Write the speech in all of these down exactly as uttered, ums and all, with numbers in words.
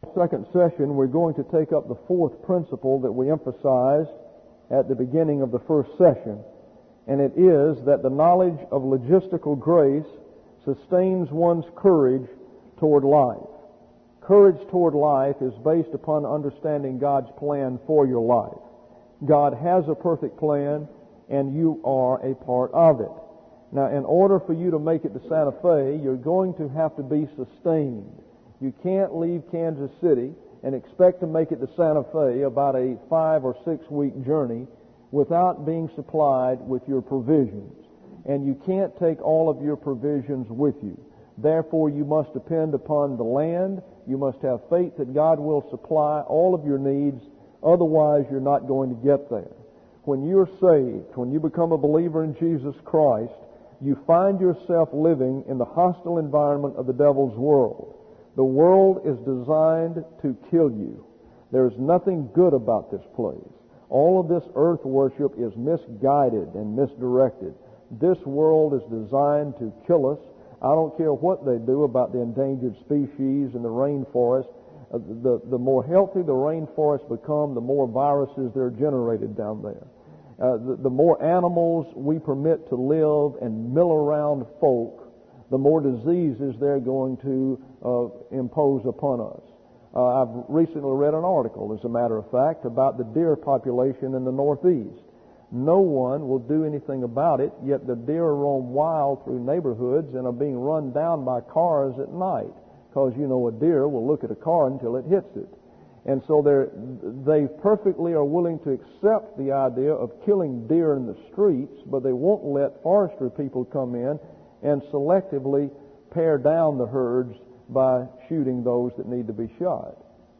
Second session, we're going to take up the fourth principle that we emphasized at the beginning of the first session, and it is that the knowledge of logistical grace sustains one's courage toward life. Courage toward life is based upon understanding God's plan for your life. God has a perfect plan, and you are a part of it. Now, in order for you to make it to Santa Fe, you're going to have to be sustained. You can't leave Kansas City and expect to make it to Santa Fe, about a five or six week journey, without being supplied with your provisions. And you can't take all of your provisions with you. Therefore, you must depend upon the land. You must have faith that God will supply all of your needs. Otherwise, you're not going to get there. When you're saved, when you become a believer in Jesus Christ, you find yourself living in the hostile environment of the devil's world. The world is designed to kill you. There's nothing good about this place. All of this earth worship is misguided and misdirected. This world is designed to kill us. I don't care what they do about the endangered species in the rainforest. Uh, the, the more healthy the rainforests become, the more viruses that are generated down there. Uh, the, the more animals we permit to live and mill around folk, the more diseases they're going to uh, impose upon us. Uh, I've recently read an article, as a matter of fact, about the deer population in the Northeast. No one will do anything about it, yet the deer roam wild through neighborhoods and are being run down by cars at night, because, you know, a deer will look at a car until it hits it. And so they're, they perfectly are willing to accept the idea of killing deer in the streets, but they won't let forestry people come in and selectively pare down the herds by shooting those that need to be shot.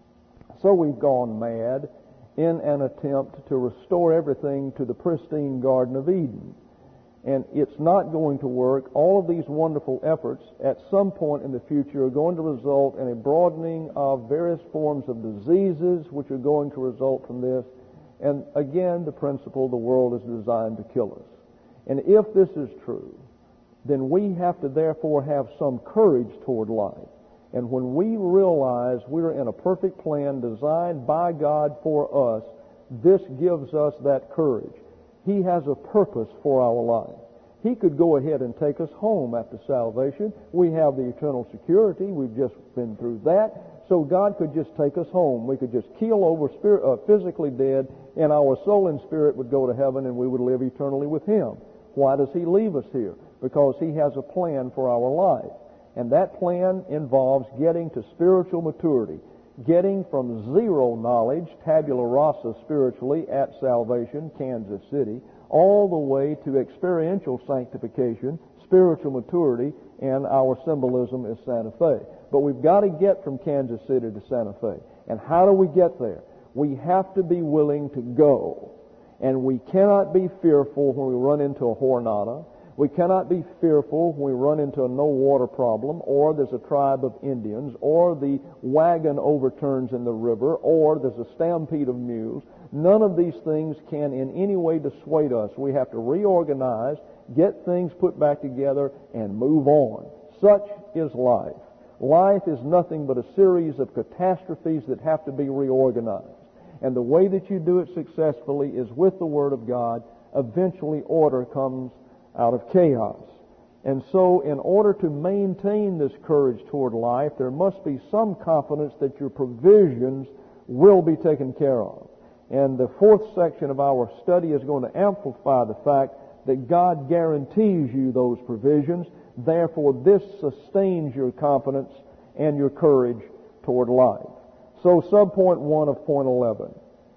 So we've gone mad in an attempt to restore everything to the pristine Garden of Eden. And it's not going to work. All of these wonderful efforts at some point in the future are going to result in a broadening of various forms of diseases which are going to result from this. And again, the principle, the world is designed to kill us. And if this is true, then we have to therefore have some courage toward life. And when we realize we're in a perfect plan designed by God for us, this gives us that courage. He has a purpose for our life. He could go ahead and take us home after salvation. We have the eternal security. We've just been through that. So God could just take us home. We could just keel over spirit, uh, physically dead, and our soul and spirit would go to heaven and we would live eternally with Him. Why does He leave us here? Because He has a plan for our life. And that plan involves getting to spiritual maturity, getting from zero knowledge, tabula rasa spiritually at salvation, Kansas City, all the way to experiential sanctification, spiritual maturity, and our symbolism is Santa Fe. But we've got to get from Kansas City to Santa Fe. And how do we get there? We have to be willing to go. And we cannot be fearful when we run into a Jornada. We cannot be fearful when we run into a no-water problem, or there's a tribe of Indians, or the wagon overturns in the river, or there's a stampede of mules. None of these things can in any way dissuade us. We have to reorganize, get things put back together, and move on. Such is life. Life is nothing but a series of catastrophes that have to be reorganized. And the way that you do it successfully is with the Word of God. Eventually, order comes out of chaos. And so, in order to maintain this courage toward life, there must be some confidence that your provisions will be taken care of. And the fourth section of our study is going to amplify the fact that God guarantees you those provisions. Therefore, this sustains your confidence and your courage toward life. So, subpoint one of point eleven.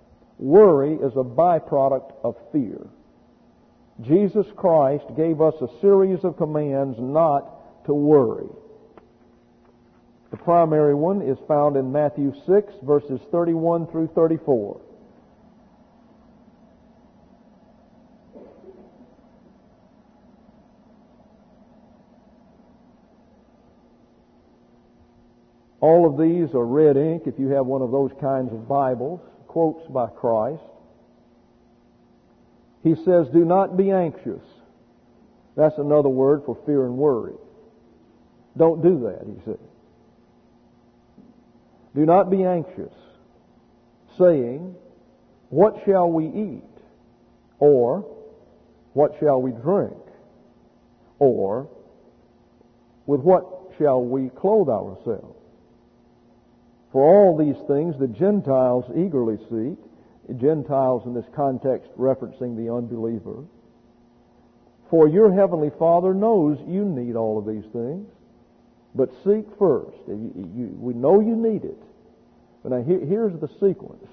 Worry is a byproduct of fear. Jesus Christ gave us a series of commands not to worry. The primary one is found in Matthew six, verses thirty-one through thirty-four. All of these are red ink, if you have one of those kinds of Bibles, quotes by Christ. He says, do not be anxious. That's another word for fear and worry. Don't do that, he said. Do not be anxious, saying, what shall we eat? Or, what shall we drink? Or, with what shall we clothe ourselves? For all these things the Gentiles eagerly seek. Gentiles in this context referencing the unbeliever. For your heavenly Father knows you need all of these things. But seek first. You, you, we know you need it. But now here, here's the sequence.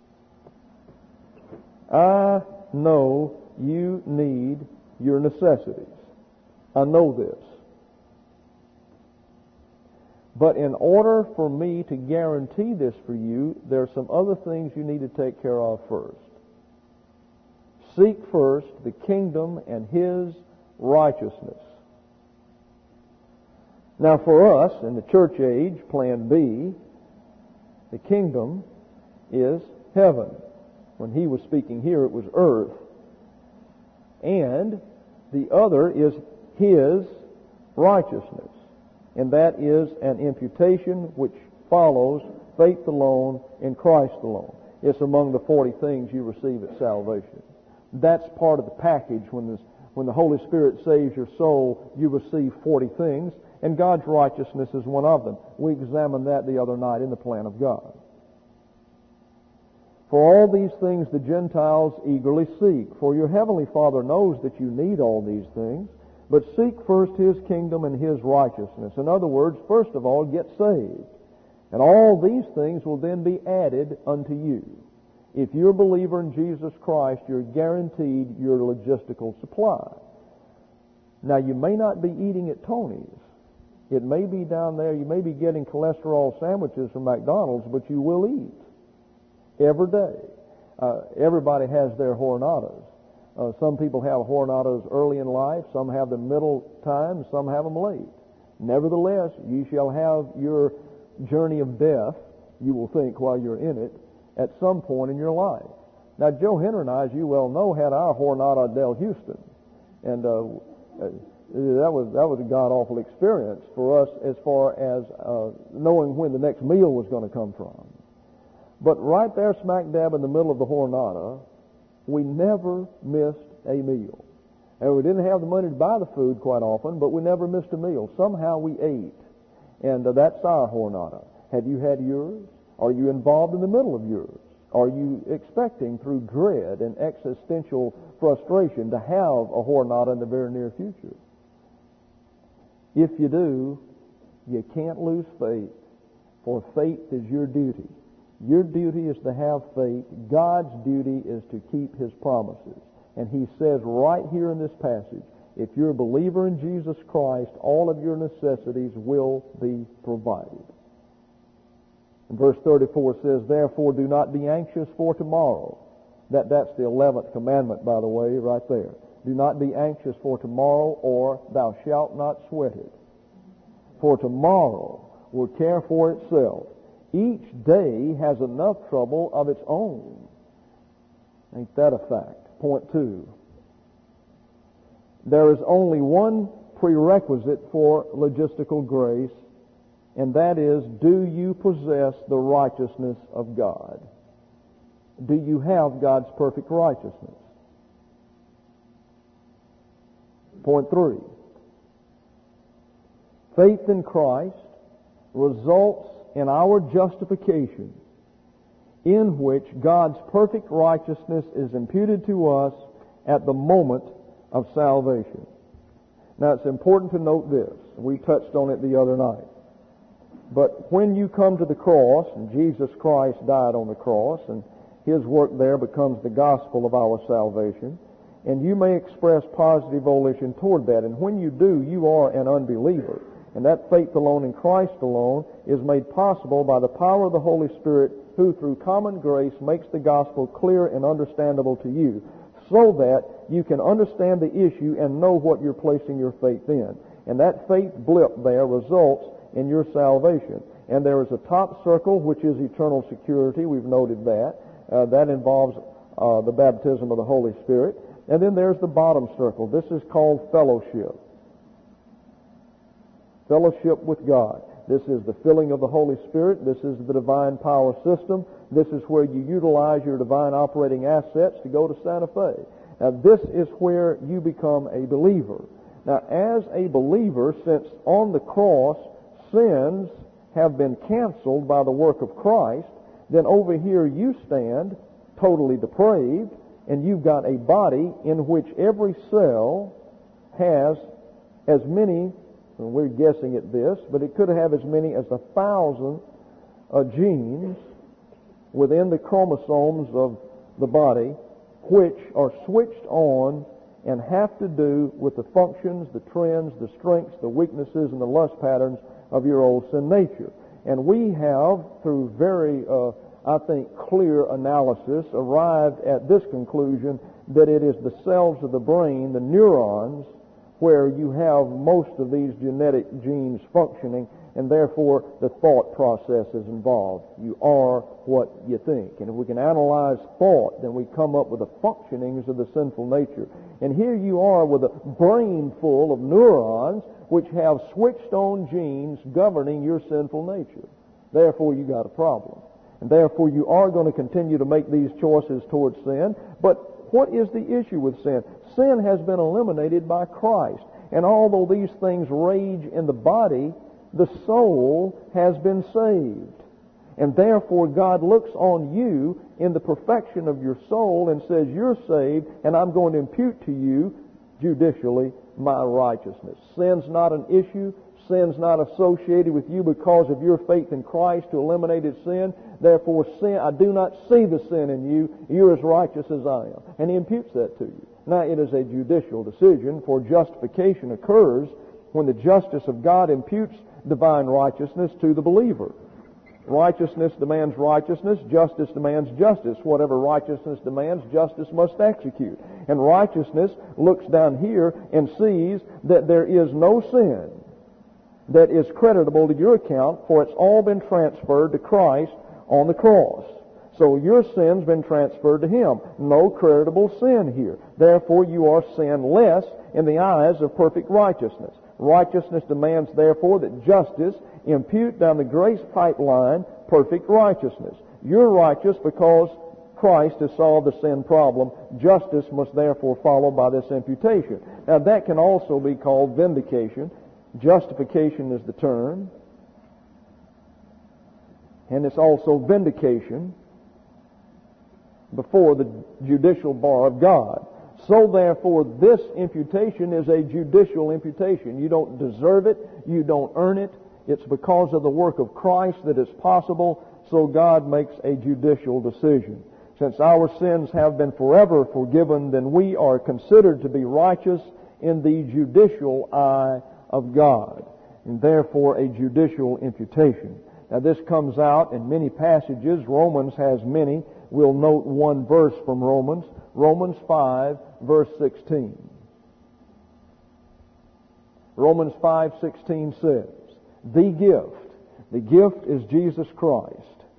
I know you need your necessities. I know this. But in order for me to guarantee this for you, there are some other things you need to take care of first. Seek first the kingdom and His righteousness. Now for us, in the church age, plan B, the kingdom is heaven. When he was speaking here, it was earth. And the other is His righteousness. And that is an imputation which follows faith alone in Christ alone. It's among the forty things you receive at salvation. That's part of the package. When, this, when the Holy Spirit saves your soul, you receive forty things, and God's righteousness is one of them. We examined that the other night in the plan of God. For all these things the Gentiles eagerly seek. For your heavenly Father knows that you need all these things. But seek first His kingdom and His righteousness. In other words, first of all, get saved. And all these things will then be added unto you. If you're a believer in Jesus Christ, you're guaranteed your logistical supply. Now, you may not be eating at Tony's. It may be down there, you may be getting cholesterol sandwiches from McDonald's, but you will eat every day. Uh, everybody has their jornadas. Uh, some people have jornadas early in life, some have them middle time, some have them late. Nevertheless, you shall have your journey of death, you will think while you're in it, at some point in your life. Now, Joe Henry and I, as you well know, had our jornada at Del Houston. And uh, that was that was a god-awful experience for us as far as uh, knowing when the next meal was going to come from. But right there, smack dab in the middle of the jornada, we never missed a meal. And we didn't have the money to buy the food quite often, but we never missed a meal. Somehow we ate. And uh, that's our jornada. Have you had yours? Are you involved in the middle of yours? Are you expecting through dread and existential frustration to have a jornada in the very near future? If you do, you can't lose faith, for faith is your duty. Your duty is to have faith. God's duty is to keep His promises. And He says right here in this passage, if you're a believer in Jesus Christ, all of your necessities will be provided. And verse thirty-four says, therefore do not be anxious for tomorrow. That, that's the eleventh commandment, by the way, right there. Do not be anxious for tomorrow, or thou shalt not sweat it. For tomorrow will care for itself. Each day has enough trouble of its own. Ain't that a fact? Point two. There is only one prerequisite for logistical grace, and that is, do you possess the righteousness of God? Do you have God's perfect righteousness? Point three. Faith in Christ results in our justification, in which God's perfect righteousness is imputed to us at the moment of salvation. Now, it's important to note this. We touched on it the other night. But when you come to the cross, and Jesus Christ died on the cross, and His work there becomes the gospel of our salvation, and you may express positive volition toward that. And when you do, you are an unbeliever. And that faith alone in Christ alone is made possible by the power of the Holy Spirit, who through common grace makes the gospel clear and understandable to you, so that you can understand the issue and know what you're placing your faith in. And that faith blip there results in your salvation. And there is a top circle, which is eternal security. We've noted that. Uh, that involves uh, the baptism of the Holy Spirit. And then there's the bottom circle. This is called fellowship. Fellowship with God. This is the filling of the Holy Spirit. This is the divine power system. This is where you utilize your divine operating assets to go to Santa Fe. Now, this is where you become a believer. Now, as a believer, since on the cross sins have been canceled by the work of Christ, then over here you stand totally depraved, and you've got a body in which every cell has as many, and we're guessing at this, but it could have as many as a thousand uh, genes within the chromosomes of the body, which are switched on and have to do with the functions, the trends, the strengths, the weaknesses, and the lust patterns of your old sin nature. And we have, through very, uh, I think, clear analysis, arrived at this conclusion that it is the cells of the brain, the neurons, where you have most of these genetic genes functioning, and therefore the thought process is involved. You are what you think. And if we can analyze thought, then we come up with the functionings of the sinful nature. And here you are with a brain full of neurons which have switched on genes governing your sinful nature. Therefore, you got a problem. And therefore, you are going to continue to make these choices towards sin. But what is the issue with sin? Sin has been eliminated by Christ. And although these things rage in the body, the soul has been saved. And therefore, God looks on you in the perfection of your soul and says, you're saved, and I'm going to impute to you, judicially, my righteousness. Sin's not an issue. Sin's not associated with you because of your faith in Christ who eliminated sin. Therefore, sin, I do not see the sin in you. You're as righteous as I am. And He imputes that to you. Now, it is a judicial decision, for justification occurs when the justice of God imputes divine righteousness to the believer. Righteousness demands righteousness. Justice demands justice. Whatever righteousness demands, justice must execute. And righteousness looks down here and sees that there is no sin that is creditable to your account, for it's all been transferred to Christ on the cross. So your sin's been transferred to Him. No creditable sin here. Therefore, you are sinless in the eyes of perfect righteousness. Righteousness demands, therefore, that justice impute down the grace pipeline perfect righteousness. You're righteous because Christ has solved the sin problem. Justice must therefore follow by this imputation. Now, that can also be called vindication. Justification is the term. And it's also vindication before the judicial bar of God. So therefore, this imputation is a judicial imputation. You don't deserve it. You don't earn it. It's because of the work of Christ that it's possible. So God makes a judicial decision. Since our sins have been forever forgiven, then we are considered to be righteous in the judicial eye of God, and therefore a judicial imputation. Now, this comes out in many passages. Romans has many. We'll note one verse from Romans. Romans five, verse sixteen. Romans five sixteen says, the gift, the gift is Jesus Christ.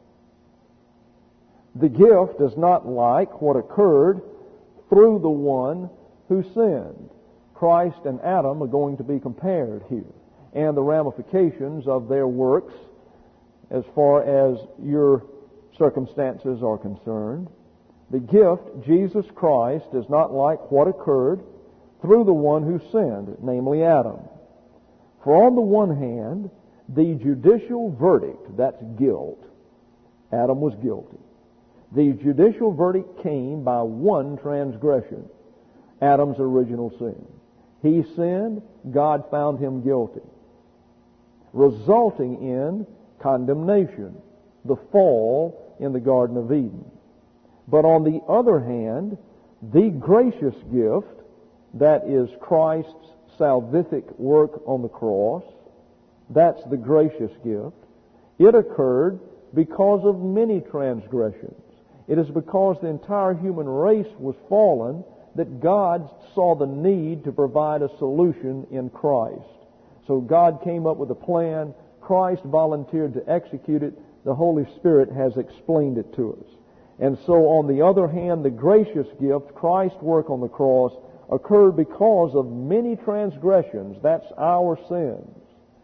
The gift is not like what occurred through the one who sinned. Christ and Adam are going to be compared here, and the ramifications of their works as far as your circumstances are concerned. The gift, Jesus Christ, is not like what occurred through the one who sinned, namely Adam. For on the one hand, the judicial verdict, that's guilt. Adam was guilty. The judicial verdict came by one transgression, Adam's original sin. He sinned, God found him guilty, resulting in condemnation, the fall in the Garden of Eden. But on the other hand, the gracious gift, that is Christ's salvific work on the cross, that's the gracious gift. It occurred because of many transgressions. It is because the entire human race was fallen that God saw the need to provide a solution in Christ. So God came up with a plan. Christ volunteered to execute it. The Holy Spirit has explained it to us. And so on the other hand, the gracious gift, Christ's work on the cross, occurred because of many transgressions. That's our sins.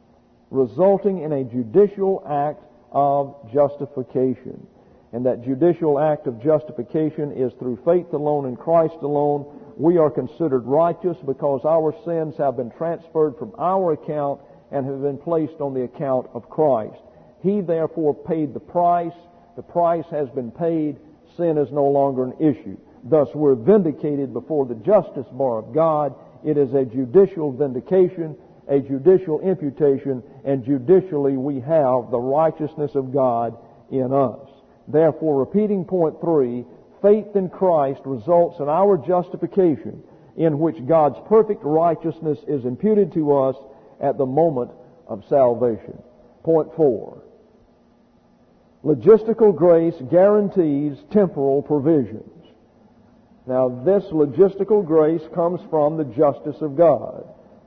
resulting in a judicial act of justification. And that judicial act of justification is through faith alone in Christ alone. We are considered righteous because our sins have been transferred from our account and have been placed on the account of Christ. He therefore paid the price. The price has been paid. Sin is no longer an issue. Thus we're vindicated before the justice bar of God. It is a judicial vindication, a judicial imputation, and judicially we have the righteousness of God in us. Therefore, repeating point three, faith in Christ results in our justification, in which God's perfect righteousness is imputed to us at the moment of salvation. Point four, logistical grace guarantees temporal provisions. Now, this logistical grace comes from the justice of God.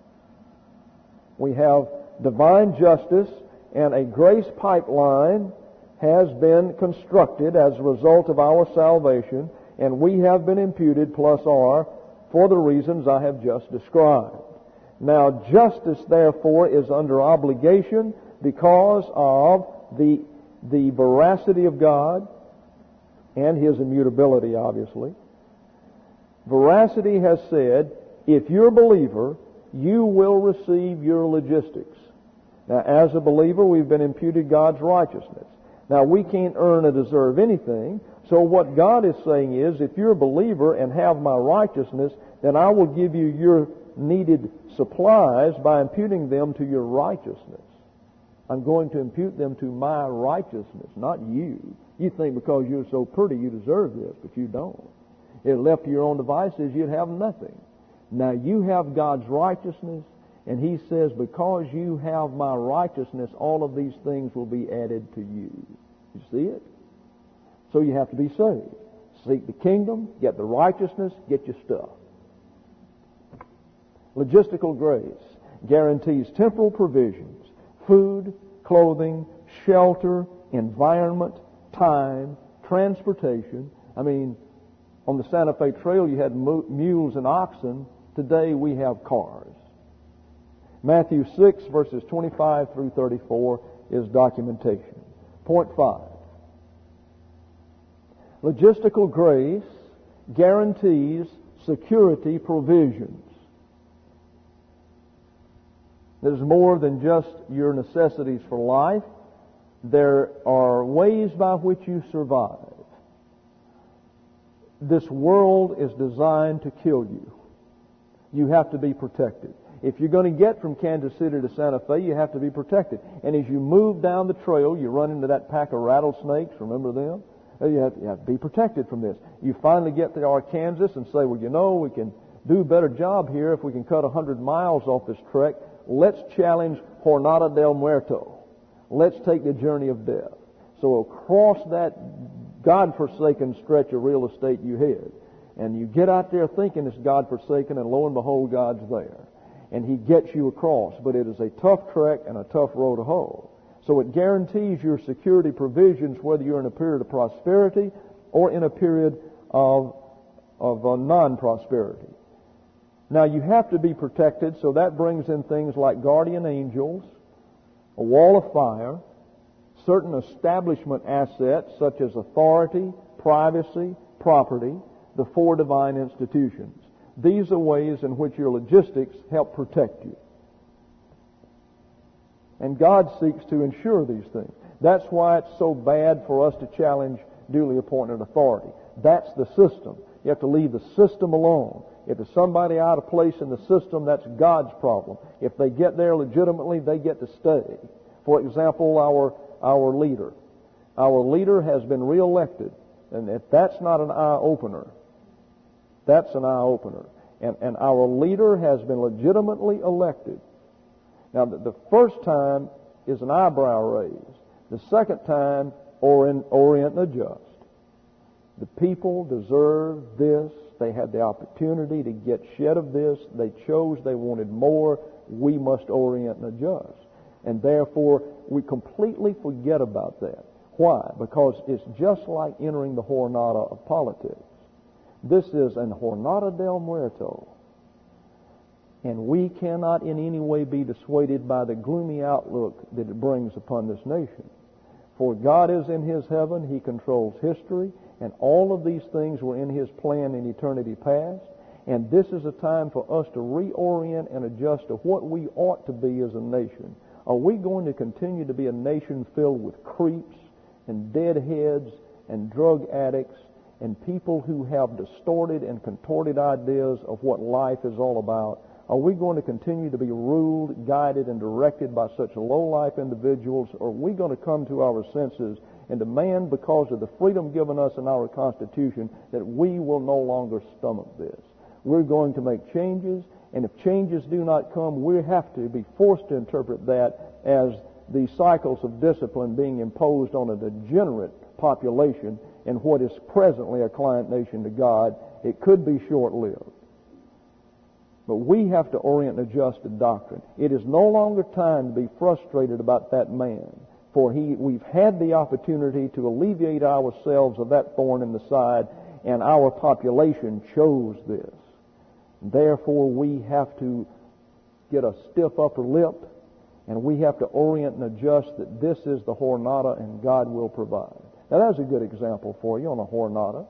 We have divine justice, and a grace pipeline has been constructed as a result of our salvation, and we have been imputed plus R for the reasons I have just described. Now, justice, therefore, is under obligation because of the, the veracity of God and His immutability, obviously. Veracity has said, if you're a believer, you will receive your logistics. Now, as a believer, we've been imputed God's righteousness. Now, we can't earn or deserve anything, so what God is saying is, if you're a believer and have my righteousness, then I will give you your needed supplies by imputing them to your righteousness. I'm going to impute them to my righteousness, not you. You think because you're so pretty you deserve this, but you don't. If left to your own devices, you'd have nothing. Now, you have God's righteousness, and He says, because you have my righteousness, all of these things will be added to you. You see it? So you have to be saved. Seek the kingdom, get the righteousness, get your stuff. Logistical grace guarantees temporal provisions, food, clothing, shelter, environment, time, transportation. I mean, on the Santa Fe Trail you had mules and oxen. Today we have cars. Matthew six, verses twenty-five through thirty-four is documentation. Point five. Logistical grace guarantees security provisions. There's more than just your necessities for life. There are ways by which you survive. This world is designed to kill you. You have to be protected. If you're going to get from Kansas City to Santa Fe, you have to be protected. And as you move down the trail, you run into that pack of rattlesnakes. Remember them? You have, you have to be protected from this. You finally get to Arkansas and say, well, you know, we can do a better job here if we can cut one hundred miles off this trek. Let's challenge Jornada del Muerto. Let's take the journey of death. So across that God-forsaken stretch of real estate you had, and you get out there thinking it's God-forsaken, and lo and behold, God's there. And He gets you across. But it is a tough trek and a tough road to hoe. So it guarantees your security provisions whether you're in a period of prosperity or in a period of, of uh, non-prosperity. Now, you have to be protected, so that brings in things like guardian angels, a wall of fire, certain establishment assets such as authority, privacy, property, the four divine institutions. These are ways in which your logistics help protect you. And God seeks to ensure these things. That's why it's so bad for us to challenge duly appointed authority. That's the system. You have to leave the system alone. If there's somebody out of place in the system, that's God's problem. If they get there legitimately, they get to stay. For example, our our leader. Our leader has been reelected. And if that's not an eye-opener, that's an eye-opener. And, and our leader has been legitimately elected. Now, the, the first time is an eyebrow raise. The second time, orient, orient and adjust. The people deserve this. They had the opportunity to get shed of this. They chose. They wanted more. We must orient and adjust. And therefore, we completely forget about that. Why? Because it's just like entering the Jornada of politics. This is an Jornada del Muerto. And we cannot in any way be dissuaded by the gloomy outlook that it brings upon this nation. For God is in His heaven, He controls history, and all of these things were in His plan in eternity past. And this is a time for us to reorient and adjust to what we ought to be as a nation. Are we going to continue to be a nation filled with creeps and deadheads and drug addicts and people who have distorted and contorted ideas of what life is all about? Are we going to continue to be ruled, guided, and directed by such low-life individuals? Or are we going to come to our senses and demand, because of the freedom given us in our Constitution, that we will no longer stomach this? We're going to make changes, and if changes do not come, we have to be forced to interpret that as the cycles of discipline being imposed on a degenerate population in what is presently a client nation to God. It could be short-lived. But we have to orient and adjust to doctrine. It is no longer time to be frustrated about that man, for he, we've had the opportunity to alleviate ourselves of that thorn in the side, and our population chose this. Therefore, we have to get a stiff upper lip, and we have to orient and adjust that this is the Jornada and God will provide. Now, that's a good example for you on a Jornada.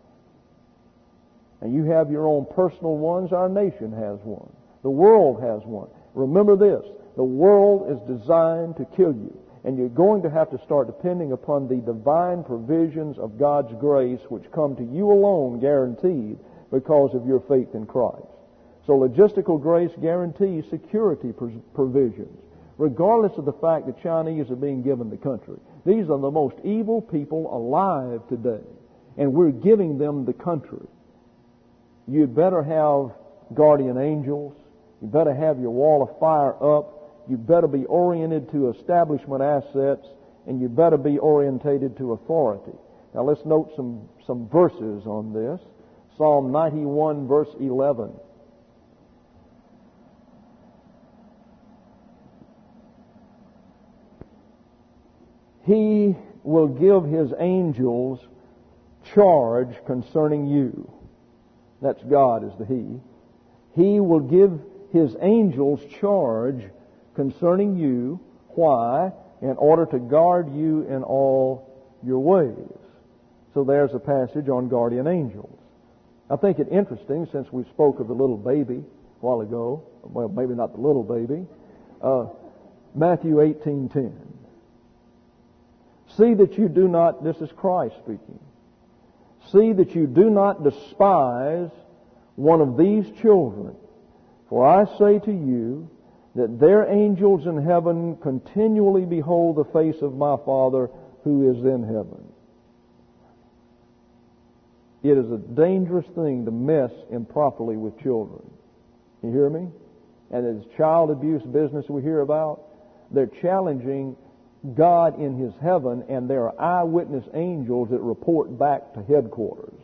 And you have your own personal ones. Our nation has one. The world has one. Remember this. The world is designed to kill you. And you're going to have to start depending upon the divine provisions of God's grace, which come to you alone guaranteed because of your faith in Christ. So logistical grace guarantees security provisions, regardless of the fact that Chinese are being given the country. These are the most evil people alive today, and we're giving them the country. You'd better have guardian angels. You better have your wall of fire up. You better be oriented to establishment assets, and you better be orientated to authority. Now let's note some, some verses on this. Psalm ninety-one, verse eleven. He will give His angels charge concerning you. That's God is the He. He will give His angels charge concerning you. Why? In order to guard you in all your ways. So there's a passage on guardian angels. I think it interesting, since we spoke of the little baby a while ago. Well, maybe not the little baby. Uh, Matthew eighteen ten. See that you do not, this is Christ speaking, see that you do not despise one of these children. For I say to you that their angels in heaven continually behold the face of my Father who is in heaven. It is a dangerous thing to mess improperly with children. You hear me? And it's child abuse business we hear about. They're challenging God in His heaven, and there are eyewitness angels that report back to headquarters.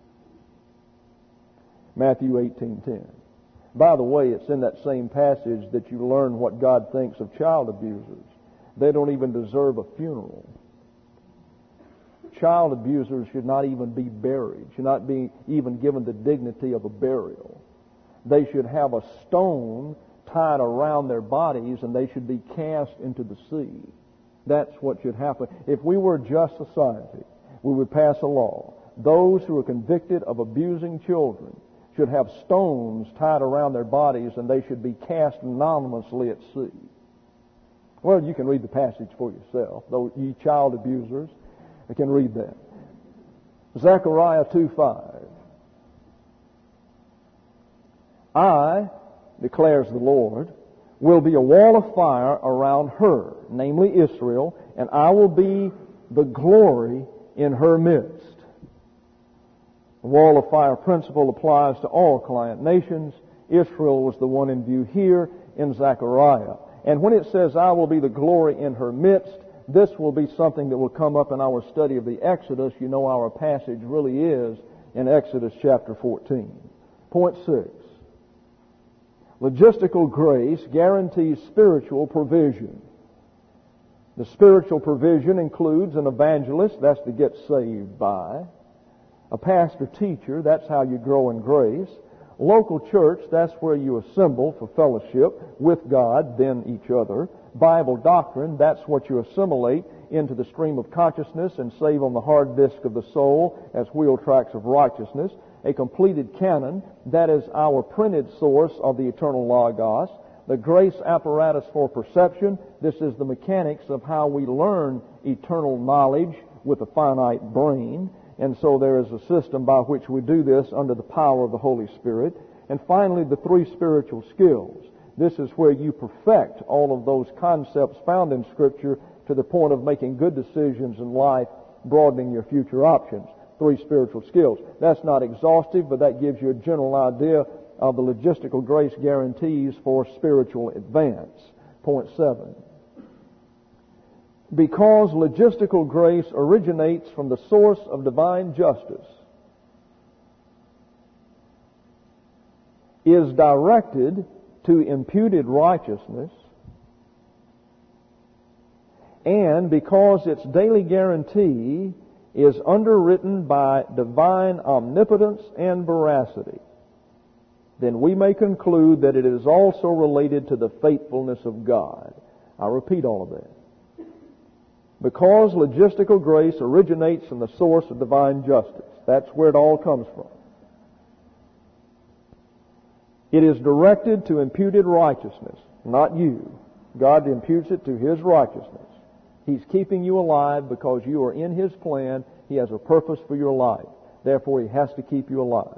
Matthew eighteen ten. By the way, it's in that same passage that you learn what God thinks of child abusers. They don't even deserve a funeral. Child abusers should not even be buried, should not be even given the dignity of a burial. They should have a stone tied around their bodies, and they should be cast into the sea. That's what should happen. If we were a just society, we would pass a law. Those who are convicted of abusing children should have stones tied around their bodies, and they should be cast anonymously at sea. Well, you can read the passage for yourself. Though ye child abusers, you can read that. Zechariah two five. I, declares the Lord, will be a wall of fire around her, namely Israel, and I will be the glory in her midst. The wall of fire principle applies to all client nations. Israel was the one in view here in Zechariah. And when it says, I will be the glory in her midst, this will be something that will come up in our study of the Exodus. You know our passage really is in Exodus chapter fourteen. Point six. Logistical grace guarantees spiritual provision. The spiritual provision includes an evangelist, that's to get saved by. A pastor teacher, that's how you grow in grace. Local church, that's where you assemble for fellowship with God, then each other. Bible doctrine, that's what you assimilate into the stream of consciousness and save on the hard disk of the soul as wheel tracks of righteousness. A completed canon, that is our printed source of the eternal Logos. The grace apparatus for perception, this is the mechanics of how we learn eternal knowledge with a finite brain. And so there is a system by which we do this under the power of the Holy Spirit. And finally, the three spiritual skills. This is where you perfect all of those concepts found in Scripture to the point of making good decisions in life, broadening your future options. Three spiritual skills. That's not exhaustive, but that gives you a general idea of the logistical grace guarantees for spiritual advance. Point seven. Because logistical grace originates from the source of divine justice, is directed to imputed righteousness, and because its daily guarantee is underwritten by divine omnipotence and veracity, then we may conclude that it is also related to the faithfulness of God. I'll repeat all of that. Because logistical grace originates from the source of divine justice. That's where it all comes from. It is directed to imputed righteousness, not you. God imputes it to His righteousness. He's keeping you alive because you are in His plan. He has a purpose for your life. Therefore, He has to keep you alive.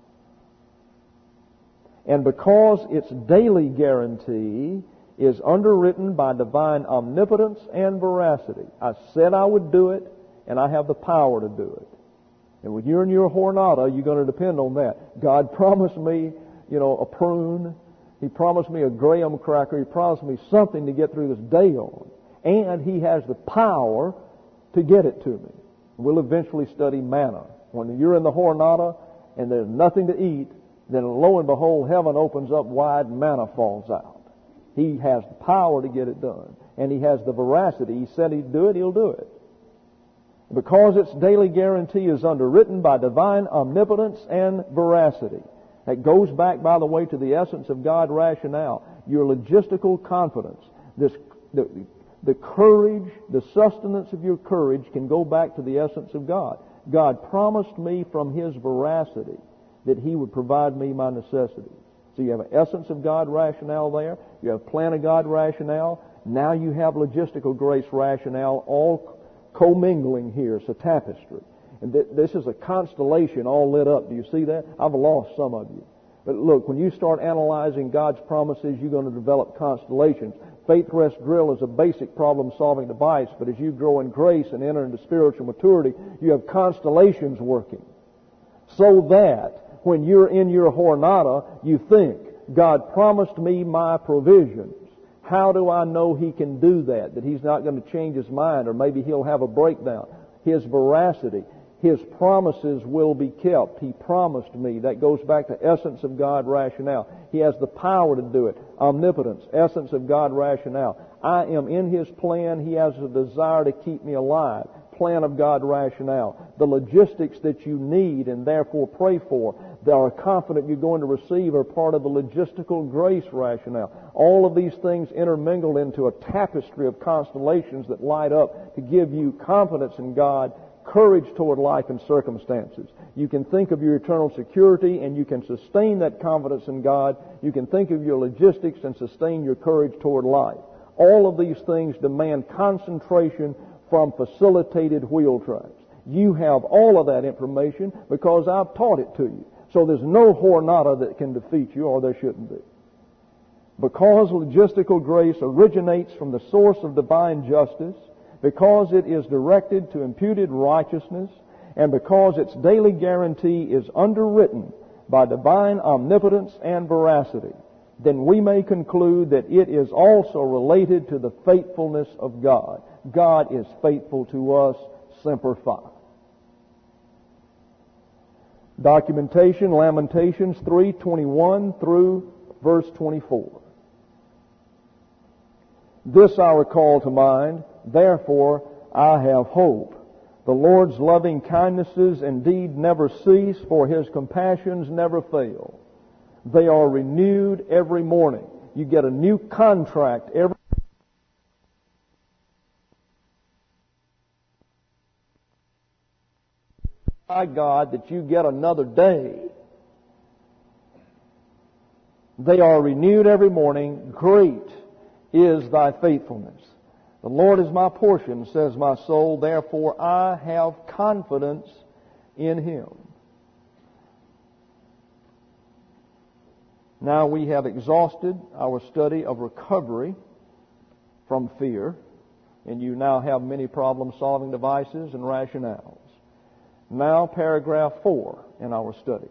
And because its daily guarantee is underwritten by divine omnipotence and veracity. I said I would do it, and I have the power to do it. And when you're in your Jornada, you're going to depend on that. God promised me, you know, a prune. He promised me a graham cracker. He promised me something to get through this day on. And He has the power to get it to me. We'll eventually study manna. When you're in the Jornada and there's nothing to eat, then lo and behold, heaven opens up wide and manna falls out. He has the power to get it done. And He has the veracity. He said He'd do it, He'll do it. Because its daily guarantee is underwritten by divine omnipotence and veracity. That goes back, by the way, to the essence of God rationale. Your logistical confidence. This, the, the courage, the sustenance of your courage can go back to the essence of God. God promised me from His veracity that He would provide me my necessities. So you have an essence of God rationale there. You have plan of God rationale. Now you have logistical grace rationale all commingling here. It's a tapestry. And th- this is a constellation all lit up. Do you see that? I've lost some of you. But look, when you start analyzing God's promises, you're going to develop constellations. Faith Rest Drill is a basic problem-solving device, but as you grow in grace and enter into spiritual maturity, you have constellations working. So that when you're in your Jornada, you think, God promised me my provisions. How do I know He can do that? That He's not going to change His mind, or maybe He'll have a breakdown. His veracity, His promises will be kept. He promised me. That goes back to essence of God rationale. He has the power to do it. Omnipotence, essence of God rationale. I am in His plan. He has a desire to keep me alive. Plan of God rationale. The logistics that you need and therefore pray for, that are confident you're going to receive, are part of the logistical grace rationale. All of these things intermingle into a tapestry of constellations that light up to give you confidence in God, courage toward life and circumstances. You can think of your eternal security and you can sustain that confidence in God. You can think of your logistics and sustain your courage toward life. All of these things demand concentration from facilitated wheel tracks. You have all of that information because I've taught it to you. So there's no Jornada that can defeat you, or there shouldn't be. Because logistical grace originates from the source of divine justice, because it is directed to imputed righteousness, and because its daily guarantee is underwritten by divine omnipotence and veracity, then we may conclude that it is also related to the faithfulness of God. God is faithful to us, Semper Fi. Documentation, Lamentations three twenty-one through verse twenty-four. This I recall to mind, therefore I have hope. The Lord's loving kindnesses indeed never cease, for His compassions never fail. They are renewed every morning. You get a new contract every by God that you get another day. They are renewed every morning. Great is thy faithfulness. The Lord is my portion, says my soul, therefore I have confidence in Him. Now we have exhausted our study of recovery from fear, and you now have many problem-solving devices and rationales. Now paragraph four in our study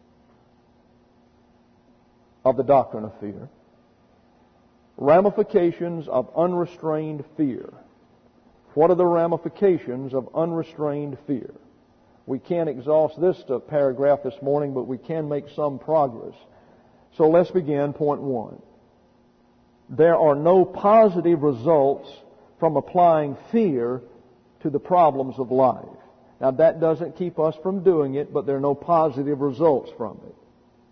of the doctrine of fear. Ramifications of unrestrained fear. What are the ramifications of unrestrained fear? We can't exhaust this paragraph this morning, but we can make some progress. So let's begin point one. There are no positive results from applying fear to the problems of life. Now that doesn't keep us from doing it, but there are no positive results from it.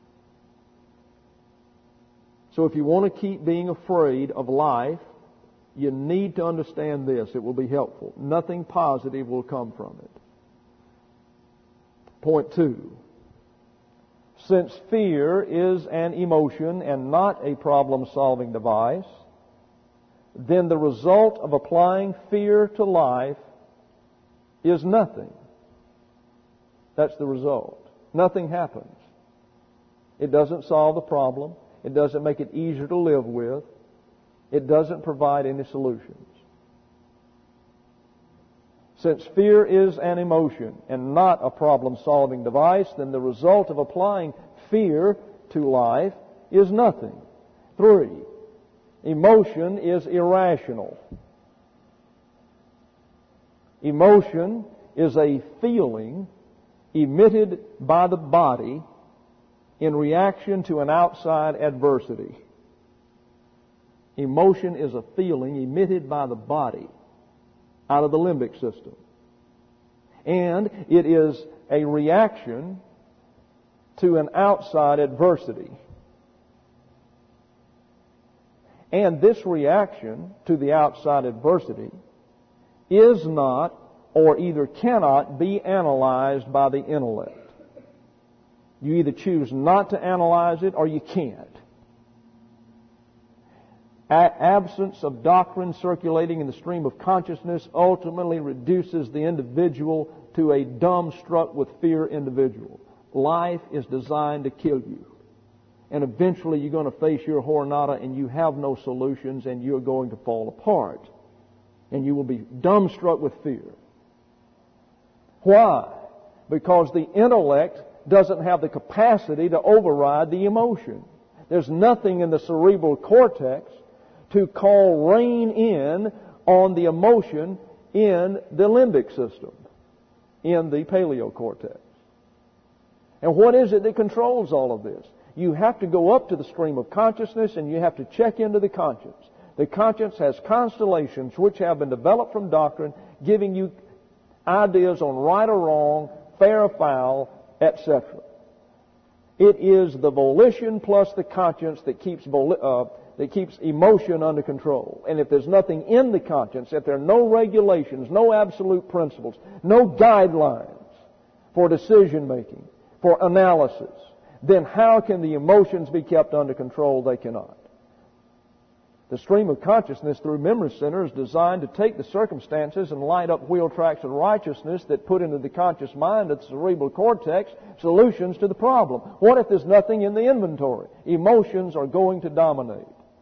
So if you want to keep being afraid of life, you need to understand this. It will be helpful. Nothing positive will come from it. Point two. Since fear is an emotion and not a problem-solving device, then the result of applying fear to life is nothing. That's the result. Nothing happens. It doesn't solve the problem. It doesn't make it easier to live with. It doesn't provide any solutions. Since fear is an emotion and not a problem-solving device, then the result of applying fear to life is nothing. Three, emotion is irrational. Emotion is a feeling emitted by the body in reaction to an outside adversity. Emotion is a feeling emitted by the body out of the limbic system. And it is a reaction to an outside adversity. And this reaction to the outside adversity is not or either cannot be analyzed by the intellect. You either choose not to analyze it or you can't. A- absence of doctrine circulating in the stream of consciousness ultimately reduces the individual to a dumbstruck with fear individual. Life is designed to kill you. And eventually you're going to face your Jornada and you have no solutions and you're going to fall apart. And you will be dumbstruck with fear. Why? Because the intellect doesn't have the capacity to override the emotion. There's nothing in the cerebral cortex to call rein in on the emotion in the limbic system, in the paleocortex. And what is it that controls all of this? You have to go up to the stream of consciousness and you have to check into the conscience. The conscience has constellations which have been developed from doctrine, giving you ideas on right or wrong, fair or foul, et cetera. It is the volition plus the conscience that keeps uh, that keeps emotion under control. And if there's nothing in the conscience, if there are no regulations, no absolute principles, no guidelines for decision making, for analysis, then how can the emotions be kept under control? They cannot. The stream of consciousness through memory center is designed to take the circumstances and light up wheel tracks of righteousness that put into the conscious mind of the cerebral cortex solutions to the problem. What if there's nothing in the inventory? Emotions are going to dominate.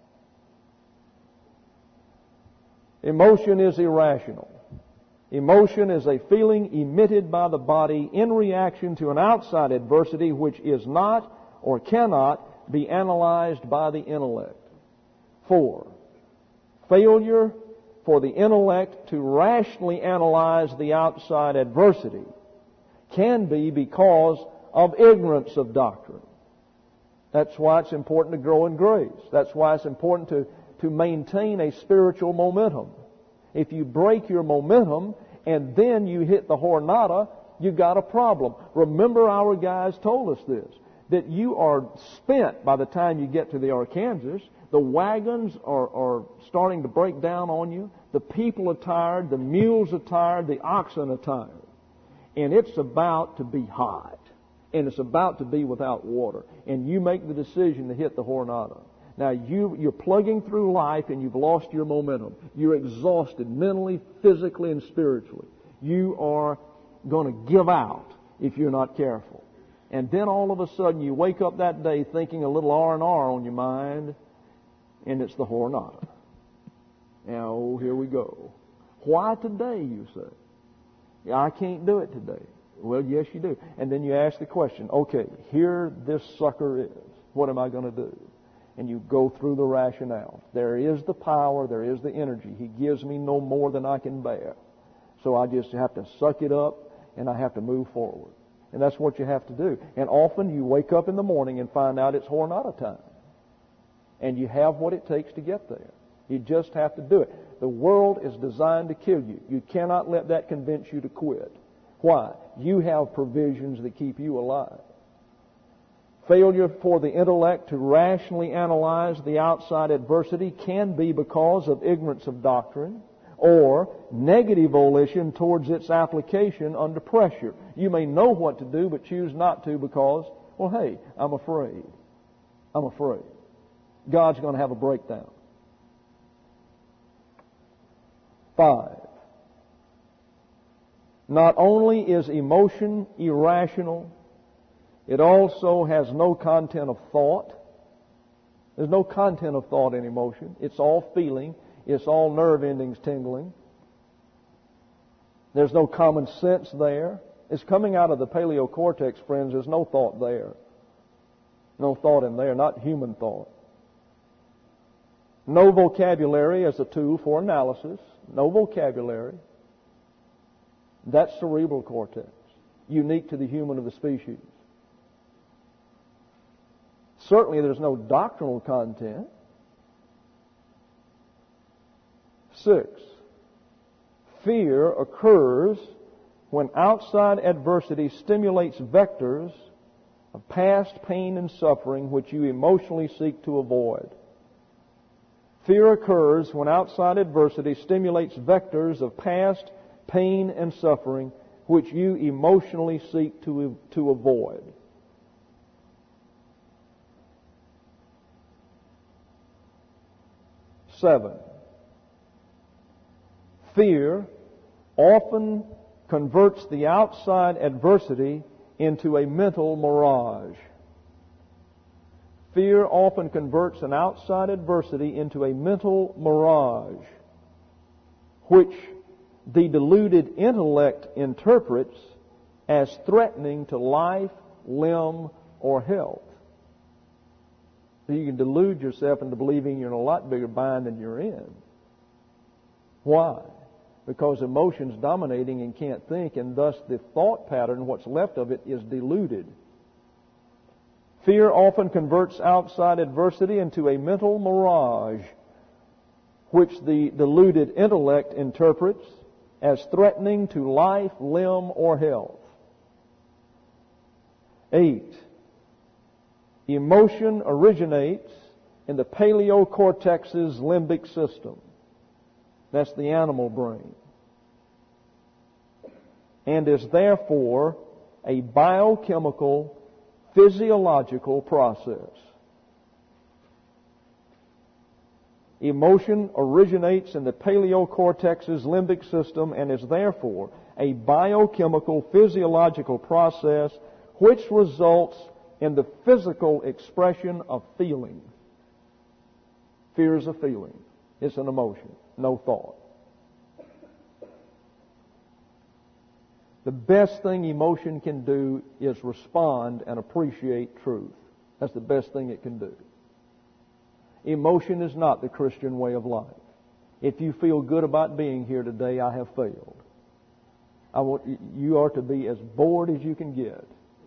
Emotion is irrational. Emotion is a feeling emitted by the body in reaction to an outside adversity which is not or cannot be analyzed by the intellect. Four, failure for the intellect to rationally analyze the outside adversity can be because of ignorance of doctrine. That's why it's important to grow in grace. That's why it's important to, to maintain a spiritual momentum. If you break your momentum and then you hit the Jornada, you've got a problem. Remember, our guys told us this. that you are spent by the time you get to the Arkansas. The wagons are, are starting to break down on you. The people are tired. The mules are tired. The oxen are tired. And it's about to be hot. And it's about to be without water. And you make the decision to hit the Jornada. Now, you, you're plugging through life and you've lost your momentum. You're exhausted mentally, physically, and spiritually. You are going to give out if you're not careful. And then all of a sudden you wake up that day thinking a little R and R on your mind, and it's the Jornada. Now, oh, here we go. Why today, you say? I can't do it today. Well, yes, you do. And then you ask the question, okay, here this sucker is. What am I going to do? And you go through the rationale. There is the power. There is the energy. He gives me no more than I can bear. So I just have to suck it up, and I have to move forward. And that's what you have to do. And often you wake up in the morning and find out it's Jornada time. And you have what it takes to get there. You just have to do it. The world is designed to kill you. You cannot let that convince you to quit. Why? You have provisions that keep you alive. Failure for the intellect to rationally analyze the outside adversity can be because of ignorance of doctrine or negative volition towards its application under pressure. You may know what to do, but choose not to because, well, hey, I'm afraid. I'm afraid. God's going to have a breakdown. Five. Not only is emotion irrational, it also has no content of thought. There's no content of thought in emotion. It's all feeling. It's all nerve endings tingling. There's no common sense there. It's coming out of the paleocortex, friends. There's no thought there. No thought in there, not human thought. No vocabulary as a tool for analysis. No vocabulary. That's cerebral cortex, unique to the human of the species. Certainly there's no doctrinal content. Six, fear occurs when outside adversity stimulates vectors of past pain and suffering which you emotionally seek to avoid. Fear occurs when outside adversity stimulates vectors of past pain and suffering which you emotionally seek to, to avoid. Seven. Fear often converts the outside adversity into a mental mirage. Fear often converts an outside adversity into a mental mirage, which the deluded intellect interprets as threatening to life, limb, or health. So you can delude yourself into believing you're in a lot bigger bind than you're in. Why? Because emotion's dominating and can't think, and thus the thought pattern, what's left of it, is deluded. Fear often converts outside adversity into a mental mirage, which the deluded intellect interprets as threatening to life, limb, or health. Eight. Emotion originates in the paleocortex's limbic system. That's the animal brain. And is therefore a biochemical, physiological process. Emotion originates in the paleocortex's limbic system and is therefore a biochemical, physiological process which results in the physical expression of feeling. Fear is a feeling. It's an emotion, no thought. The best thing emotion can do is respond and appreciate truth. That's the best thing it can do. Emotion is not the Christian way of life. If you feel good about being here today, I have failed. I want, you are to be as bored as you can get.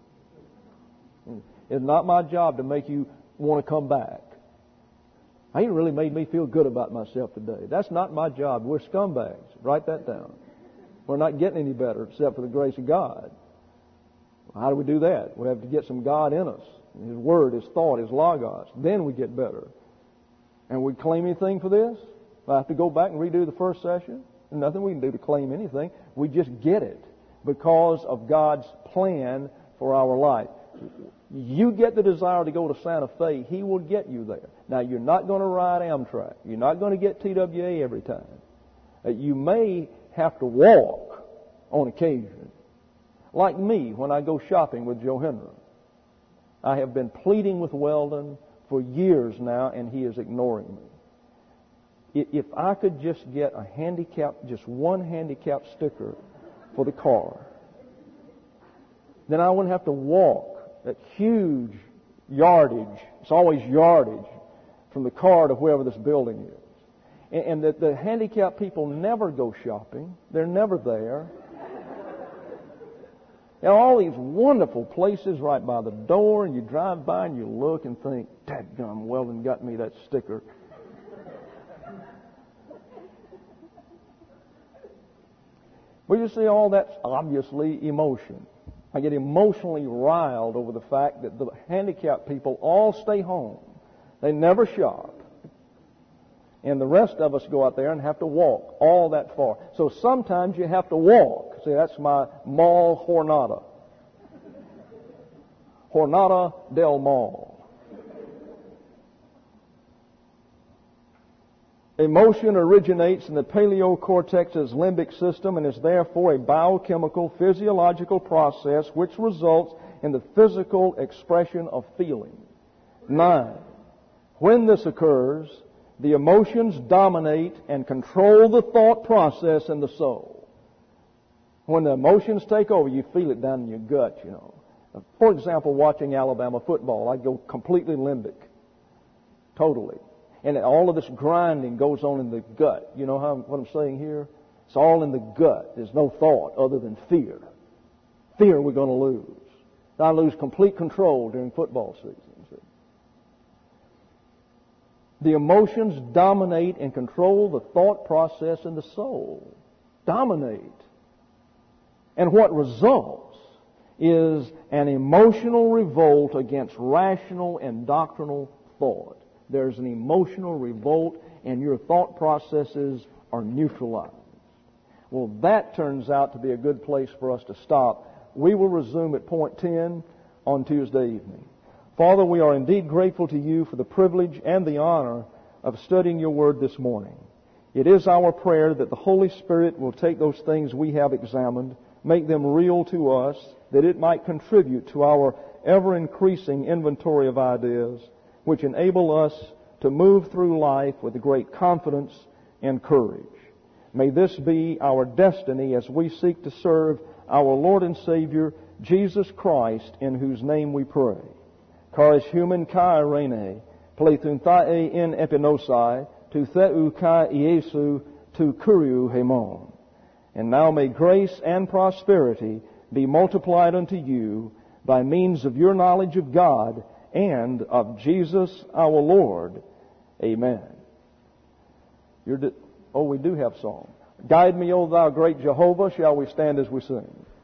It's not my job to make you want to come back. He really made me feel good about myself today. That's not my job. We're scumbags. Write that down. We're not getting any better except for the grace of God. How do we do that? We have to get some God in us. His Word, His thought, His logos. Then we get better. And we claim anything for this? I have to go back and redo the first session? There's nothing we can do to claim anything. We just get it because of God's plan for our life. You get the desire to go to Santa Fe, He will get you there. Now, you're not going to ride Amtrak. You're not going to get T W A every time. Uh, you may have to walk on occasion. Like me when I go shopping with Joe Henry. I have been pleading with Weldon for years now, and he is ignoring me. If I could just get a handicap, just one handicap sticker for the car, then I wouldn't have to walk that huge yardage. It's always yardage from the car to wherever this building is. And, and the, the handicapped people never go shopping. They're never there. There are all these wonderful places right by the door, and you drive by and you look and think, dadgum, Weldon got me that sticker. But you see, all that's obviously emotion. I get emotionally riled over the fact that the handicapped people all stay home. They never shop. And the rest of us go out there and have to walk all that far. So sometimes you have to walk. See, that's my mall jornada. Jornada del Mall. Emotion originates in the paleocortex's limbic system and is therefore a biochemical, physiological process which results in the physical expression of feeling. Nine. When this occurs, the emotions dominate and control the thought process in the soul. When the emotions take over, you feel it down in your gut, you know. For example, watching Alabama football, I go completely limbic. Totally. And all of this grinding goes on in the gut. You know how, what I'm saying here? It's all in the gut. There's no thought other than fear. Fear we're going to lose. I lose complete control during football season. The emotions dominate and control the thought process in the soul. Dominate. And what results is an emotional revolt against rational and doctrinal thought. There's an emotional revolt and your thought processes are neutralized. Well, that turns out to be a good place for us to stop. We will resume at point ten on Tuesday evening. Father, we are indeed grateful to you for the privilege and the honor of studying your word this morning. It is our prayer that the Holy Spirit will take those things we have examined, make them real to us, that it might contribute to our ever-increasing inventory of ideas, which enable us to move through life with great confidence and courage. May this be our destiny as we seek to serve our Lord and Savior, Jesus Christ, in whose name we pray. Charis human kai rene, plethun thae in epinosai, tu theu kai Iesu, tu kuriu hemon. And now may grace and prosperity be multiplied unto you by means of your knowledge of God and of Jesus our Lord. Amen. You're di- oh, we do have song. Guide me, O thou great Jehovah. Shall we stand as we sing?